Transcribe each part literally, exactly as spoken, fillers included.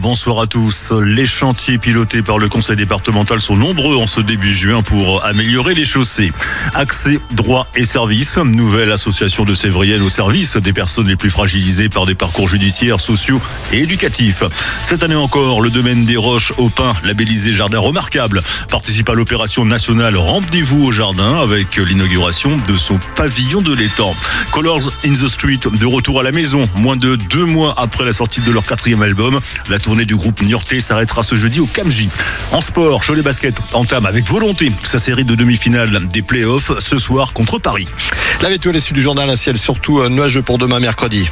bonsoir à tous. Les chantiers pilotés par le conseil départemental sont nombreux en ce début juin pour améliorer les chaussées. Accès, droits et services, nouvelle association de Sévrienne au service des personnes les plus fragilisées par des parcours judiciaires, sociaux et éducatifs. Cette année encore, le domaine des Roches au Pin, labellisé jardin remarquable, participe à l'opération nationale Rendez-vous au jardin avec l'inauguration de son pavillon de l'étang. Colors in the Street, de retour à la maison, moins de deux mois après la sortie de leur quatrième album. La tournée du groupe niortais s'arrêtera ce jeudi au Camji. En sport, Cholet Basket entame avec volonté sa série de demi-finales des play-offs ce soir contre Paris. La météo à l'issue du journal, un ciel surtout nuageux pour demain mercredi.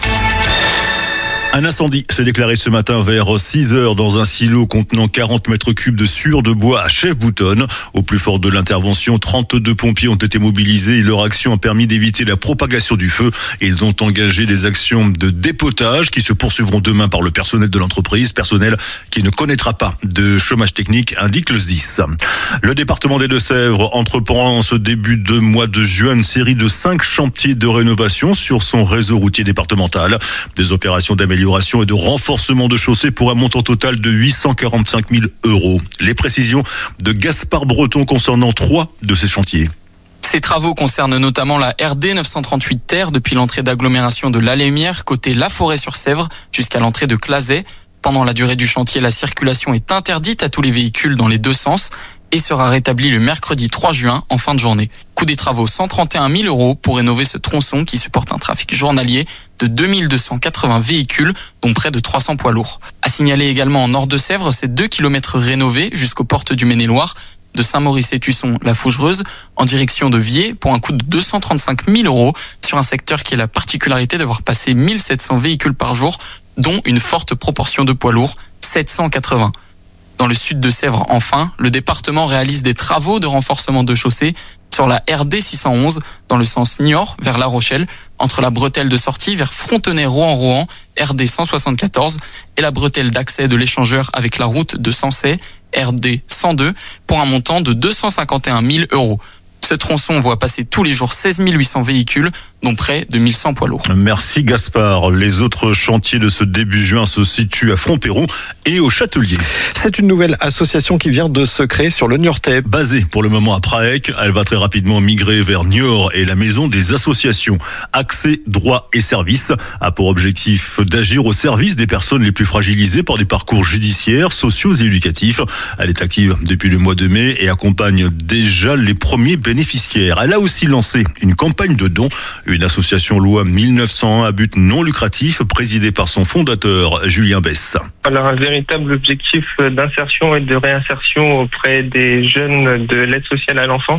Un incendie s'est déclaré ce matin vers six heures dans un silo contenant quarante mètres cubes de sueur de bois à Chef-Boutonne. Au plus fort de l'intervention, trente-deux pompiers ont été mobilisés et leur action a permis d'éviter la propagation du feu. Ils ont engagé des actions de dépotage qui se poursuivront demain par le personnel de l'entreprise, personnel qui ne connaîtra pas de chômage technique, indique le S D I S. Le département des Deux-Sèvres entreprend en ce début de mois de juin une série de cinq chantiers de rénovation sur son réseau routier départemental. Des opérations d'amélioration et de renforcement de chaussées pour un montant total de huit cent quarante-cinq mille euros. Les précisions de Gaspard Breton concernant trois de ces chantiers. Ces travaux concernent notamment la R D neuf cent trente-huit terre depuis l'entrée d'agglomération de La Lémière côté La Forêt-sur-Sèvre jusqu'à l'entrée de Clazet. Pendant la durée du chantier, la circulation est interdite à tous les véhicules dans les deux sens et sera rétablie le mercredi trois juin en fin de journée. Coût des travaux cent trente et un mille euros pour rénover ce tronçon qui supporte un trafic journalier de deux mille deux cent quatre-vingts véhicules, dont près de trois cents poids lourds. À signaler également en Nord-de-Sèvres, c'est deux kilomètres rénovés jusqu'aux portes du Maine-et-Loire, de Saint-Maurice-et-Tusson, la Fougereuse, en direction de Viers, pour un coût de deux cent trente-cinq mille euros, sur un secteur qui a la particularité d'avoir passé mille sept cents véhicules par jour, dont une forte proportion de poids lourds, sept cent quatre-vingts. Dans le sud de Sèvres, enfin, le département réalise des travaux de renforcement de chaussée sur la R D six cent onze, dans le sens Niort vers La Rochelle, entre la bretelle de sortie vers Frontenay-Rohan-Rohan, R D cent soixante-quatorze, et la bretelle d'accès de l'échangeur avec la route de Sensey, R D cent deux, pour un montant de deux cent cinquante et un mille euros. Ce tronçon voit passer tous les jours seize mille huit cents véhicules, dont près de mille cent poids lourds. Merci Gaspard. Les autres chantiers de ce début juin se situent à Front-Peyron et au Châtelier. C'est une nouvelle association qui vient de se créer sur le Niortais. Basée pour le moment à Praec, elle va très rapidement migrer vers Niort et la maison des associations. Accès, droits et services a pour objectif d'agir au service des personnes les plus fragilisées par des parcours judiciaires, sociaux et éducatifs. Elle est active depuis le mois de mai et accompagne déjà les premiers bénéficiaires. Elle a aussi lancé une campagne de dons. Une association loi mille neuf cent un à but non lucratif, présidée par son fondateur, Julien Bess. Alors, un véritable objectif d'insertion et de réinsertion auprès des jeunes de l'aide sociale à l'enfance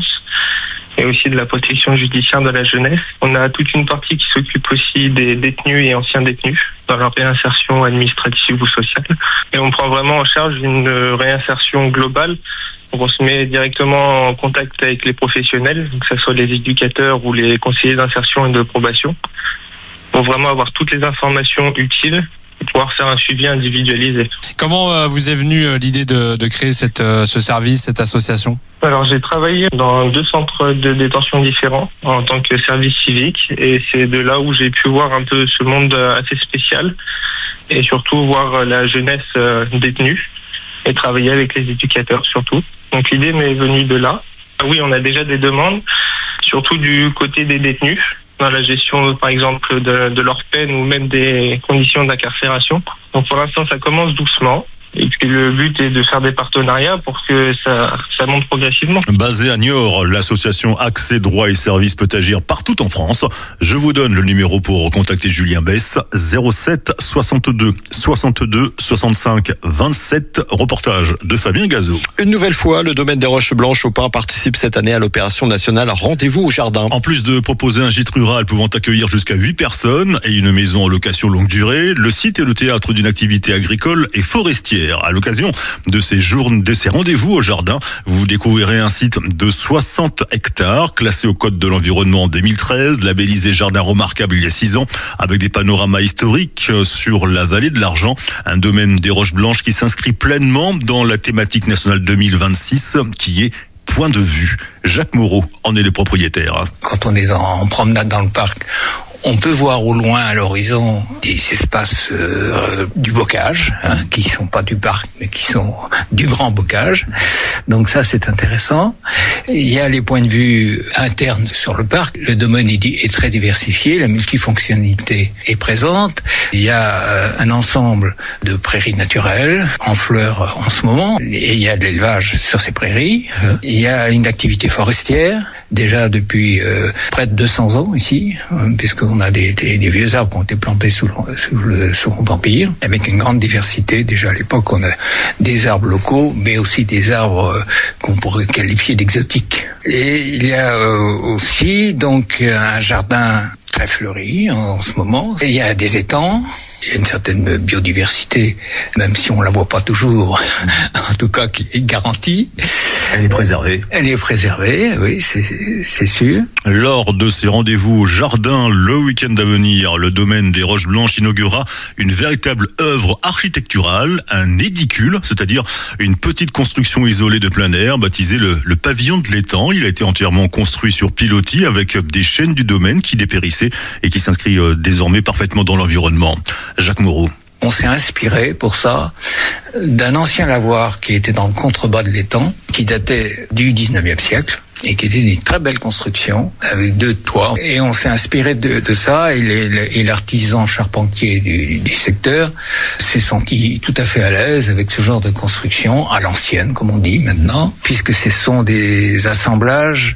et aussi de la protection judiciaire de la jeunesse. On a toute une partie qui s'occupe aussi des détenus et anciens détenus dans leur réinsertion administrative ou sociale. Et on prend vraiment en charge une réinsertion globale. Donc on se met directement en contact avec les professionnels, que ce soit les éducateurs ou les conseillers d'insertion et de probation, pour vraiment avoir toutes les informations utiles et pouvoir faire un suivi individualisé. Comment euh, vous est venue euh, l'idée de, de créer cette, euh, ce service, cette association ? Alors j'ai travaillé dans deux centres de détention différents en tant que service civique et c'est de là où j'ai pu voir un peu ce monde assez spécial et surtout voir la jeunesse euh, détenue et travailler avec les éducateurs surtout. Donc l'idée m'est venue de là. Oui, on a déjà des demandes, surtout du côté des détenus, dans la gestion par exemple de, de leur peine ou même des conditions d'incarcération. Donc pour l'instant ça commence doucement. Et puis le but est de faire des partenariats pour que ça, ça monte progressivement. Basée à Niort, l'association Accès, Droits et Services peut agir partout en France. Je vous donne le numéro pour contacter Julien Bess, zéro sept soixante-deux soixante-deux soixante-cinq vingt-sept. Reportage de Fabien Gazot. Une nouvelle fois, le domaine des Roches Blanches au Pin participe cette année à l'opération nationale Rendez-vous au jardin. En plus de proposer un gîte rural pouvant accueillir jusqu'à huit personnes et une maison en location longue durée, le site est le théâtre d'une activité agricole et forestière. À l'occasion de ces jours, de ces rendez-vous au jardin, vous découvrirez un site de soixante hectares, classé au code de l'environnement en deux mille treize, labellisé jardin remarquable il y a six ans, avec des panoramas historiques sur la vallée de l'Argent, un domaine des Roches Blanches qui s'inscrit pleinement dans la thématique nationale deux mille vingt-six, qui est point de vue. Jacques Moreau en est le propriétaire. Quand on est en promenade dans le parc, On peut voir au loin, à l'horizon, des espaces euh, du bocage, hein, qui sont pas du parc, mais qui sont du grand bocage. Donc ça, c'est intéressant. Il y a les points de vue internes sur le parc. Le domaine est, est très diversifié, la multifonctionnalité est présente. Il y a euh, un ensemble de prairies naturelles en fleurs en ce moment, et il y a de l'élevage sur ces prairies. Il y a une activité forestière, déjà depuis euh, près de deux cents ans ici, euh, puisqu'on a des, des, des vieux arbres qui ont été plantés sous le, sous le Second Empire, avec une grande diversité. Déjà à l'époque, on a des arbres locaux, mais aussi des arbres euh, qu'on pourrait qualifier d'exotiques. Et il y a euh, aussi donc un jardin très fleuri en, en ce moment. Et il y a des étangs, il y a une certaine biodiversité, même si on la voit pas toujours, en tout cas qui est garantie. Elle est préservée. Elle est préservée, oui, c'est, c'est sûr. Lors de ces rendez-vous au jardin, le week-end à venir, le domaine des Roches Blanches inaugurera une véritable œuvre architecturale, un édicule, c'est-à-dire une petite construction isolée de plein air, baptisée le, le pavillon de l'étang. Il a été entièrement construit sur pilotis avec des chaînes du domaine qui dépérissaient et qui s'inscrit désormais parfaitement dans l'environnement. Jacques Moreau. On s'est inspiré pour ça d'un ancien lavoir qui était dans le contrebas de l'étang, qui datait du dix-neuvième siècle et qui était une très belle construction avec deux toits. Et on s'est inspiré de, de ça et, les, et l'artisan charpentier du, du secteur s'est senti tout à fait à l'aise avec ce genre de construction à l'ancienne, comme on dit maintenant, puisque ce sont des assemblages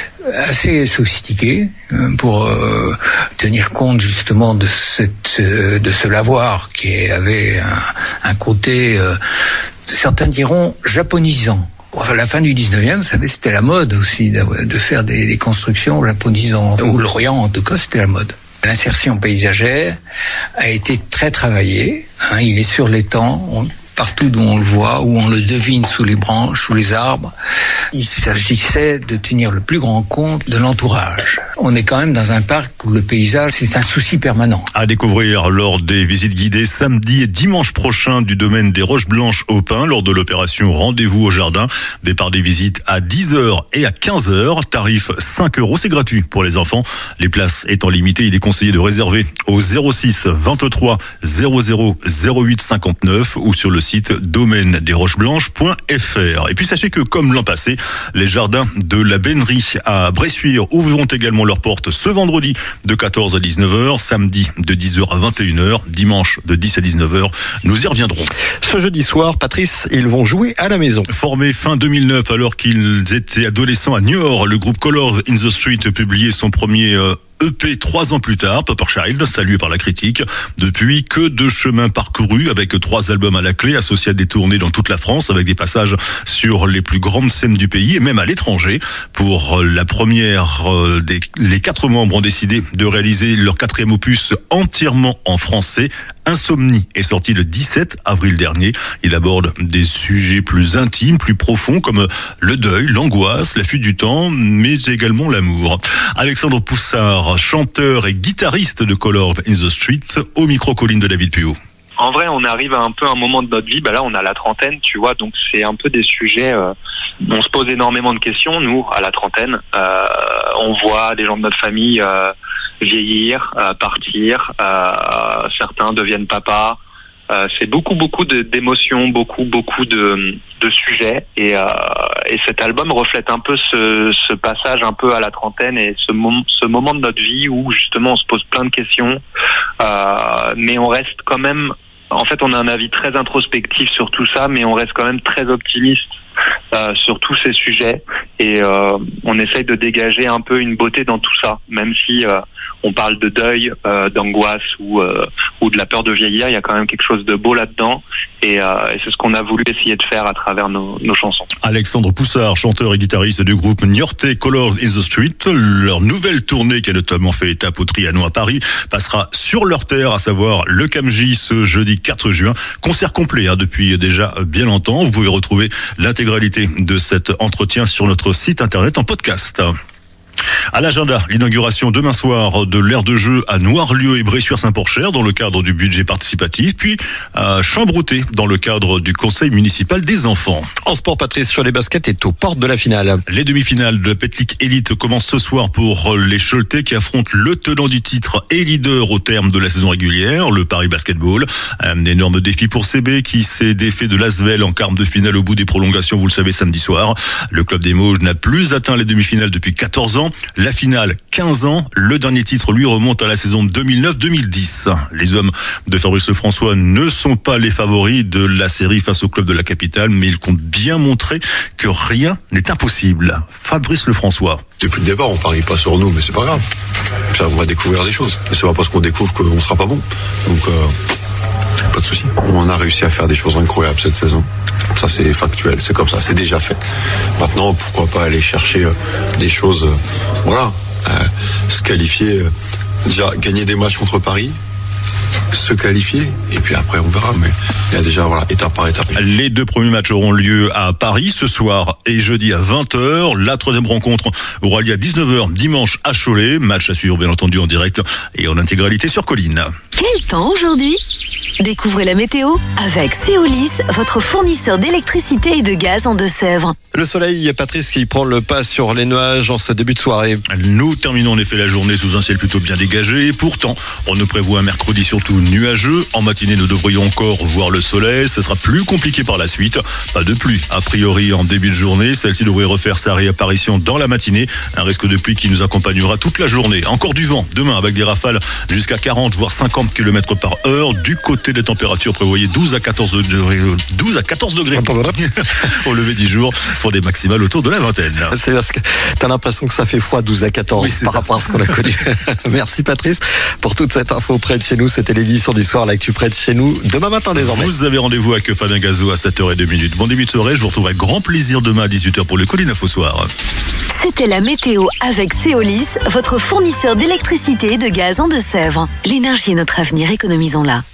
assez sophistiqués pour euh, tenir compte justement de cette euh, de ce lavoir qui avait un, un côté euh, certains diront japonisant. À la fin du dix-neuvième, vous savez, c'était la mode aussi de faire des, des constructions japonisantes, ou l'Orient en tout cas, c'était la mode. L'insertion paysagère a été très travaillée, hein, il est sur l'étang, on, partout où on le voit, où on le devine sous les branches, sous les arbres. Il s'agissait de tenir le plus grand compte de l'entourage. On est quand même dans un parc où le paysage, c'est un souci permanent. À découvrir lors des visites guidées samedi et dimanche prochain du domaine des Roches Blanches au Pin, lors de l'opération Rendez-vous au jardin. Départ des visites à dix heures et à quinze heures. Tarif cinq euros, c'est gratuit pour les enfants. Les places étant limitées, il est conseillé de réserver au zéro six vingt-trois zéro zéro zéro huit cinquante-neuf ou sur le site domaine des roches blanches point f r. Et puis sachez que comme l'an passé, les jardins de la Bennerie à Bressuire ouvriront également leurs portes ce vendredi de quatorze à dix-neuf heures, samedi de dix heures à vingt et une heures, dimanche de dix à dix-neuf heures. Nous y reviendrons. Ce jeudi soir, Patrice, ils vont jouer à la maison. Formé fin deux mille neuf alors qu'ils étaient adolescents à Niort, le groupe Colors in the Street a publié son premier euh, E P trois ans plus tard, Pepper Child, salué par la critique. Depuis, que de chemin parcouru avec trois albums à la clé associés à des tournées dans toute la France avec des passages sur les plus grandes scènes du pays et même à l'étranger. Pour la première, des, les quatre membres ont décidé de réaliser leur quatrième opus entièrement en français. Insomnie est sorti le dix-sept avril dernier. Il aborde des sujets plus intimes, plus profonds comme le deuil, l'angoisse, la fuite du temps, mais également l'amour. Alexandre Poussard, chanteur et guitariste de Colors in the Street, au micro colline de David Puot. En vrai, on arrive à un peu un moment de notre vie, bah là on a la trentaine, tu vois, donc c'est un peu des sujets, euh, on se pose énormément de questions, nous, à la trentaine. Euh, on voit des gens de notre famille euh, vieillir, euh, partir, euh, certains deviennent papa. Euh, c'est beaucoup, beaucoup de, d'émotions, beaucoup, beaucoup de, de sujets. Et, euh, et cet album reflète un peu ce, ce passage un peu à la trentaine et ce, mom- ce moment de notre vie où justement on se pose plein de questions, euh, mais on reste quand même... En fait, on a un avis très introspectif sur tout ça, mais on reste quand même très optimiste euh, sur tous ces sujets. Et euh, on essaye de dégager un peu une beauté dans tout ça, même si euh, on parle de deuil, euh, d'angoisse ou, euh, ou de la peur de vieillir. Il y a quand même quelque chose de beau là-dedans. Et, euh, et c'est ce qu'on a voulu essayer de faire à travers nos, nos chansons. Alexandre Poussard, chanteur et guitariste du groupe Niortais Colors in the Street. Leur nouvelle tournée, qui a notamment fait étape au Trianon à Paris, passera sur leur terre, à savoir le Camgy ce jeudi quatre juin. Concert complet hein, depuis déjà bien longtemps. Vous pouvez retrouver l'intégralité de cet entretien sur notre site internet en podcast. À l'agenda, l'inauguration demain soir de l'aire de jeu à Noirlieu et Bressuire-Saint-Porcher dans le cadre du budget participatif, puis à Chambrouté dans le cadre du conseil municipal des enfants. En sport, Patrice, sur les baskets est aux portes de la finale. Les demi-finales de la Petlic Elite commencent ce soir pour les Choletais qui affrontent le tenant du titre et leader au terme de la saison régulière, le Paris Basketball. Un énorme défi pour C B qui s'est défait de l'Asvel en quart de finale au bout des prolongations, vous le savez, samedi soir. Le club des Mauges n'a plus atteint les demi-finales depuis quatorze ans. La finale, quinze ans. Le dernier titre, lui, remonte à la saison deux mille neuf deux mille dix. Les hommes de Fabrice Lefrançois ne sont pas les favoris de la série face au club de la capitale, mais ils comptent bien montrer que rien n'est impossible. Fabrice Lefrançois. Depuis le départ, on parie pas sur nous, mais c'est pas grave. Ça, on va découvrir des choses. Mais c'est pas parce qu'on découvre qu'on sera pas bon. Donc, euh, pas de souci. On a réussi à faire des choses incroyables cette saison. Ça, c'est factuel. C'est comme ça. C'est déjà fait. Maintenant, pourquoi pas aller chercher euh, des choses, euh, voilà, euh, se qualifier, euh, déjà gagner des matchs contre Paris, se qualifier, et puis après on verra, mais il y a déjà, voilà, étape par étape. Les deux premiers matchs auront lieu à Paris ce soir et jeudi à vingt heures. La troisième rencontre aura lieu à dix-neuf heures dimanche à Cholet. Match à suivre bien entendu en direct et en intégralité sur Colline. Quel temps aujourd'hui ? Découvrez la météo avec Céolis, votre fournisseur d'électricité et de gaz en Deux-Sèvres. Le soleil, Patrice, qui prend le pas sur les nuages en ce début de soirée. Nous terminons en effet la journée sous un ciel plutôt bien dégagé. Pourtant, on nous prévoit un mercredi surtout nuageux. En matinée, nous devrions encore voir le soleil. Ce sera plus compliqué par la suite. Pas de pluie, a priori, en début de journée. Celle-ci devrait refaire sa réapparition dans la matinée. Un risque de pluie qui nous accompagnera toute la journée. Encore du vent demain avec des rafales jusqu'à quarante voire cinquante kilomètres par heure. Du côté des températures, prévoyez douze à quatorze degrés, douze à quatorze degrés au lever du jour pour des maximales autour de la vingtaine. C'est parce que t'as l'impression que ça fait froid douze à quatorze oui, par ça. Rapport à ce qu'on a connu. Merci Patrice pour toute cette info près de chez nous. C'était l'édition du soir, l'actu près de chez nous. Demain matin désormais. Vous avez rendez-vous avec Fabien Gazou à sept heures zéro deux. Bon début de soirée, je vous retrouve avec grand plaisir demain à dix-huit heures pour le Colline Info Soir. C'était la météo avec Céolis, votre fournisseur d'électricité et de gaz en Deux-Sèvres. L'énergie est notre avenir, économisons-la.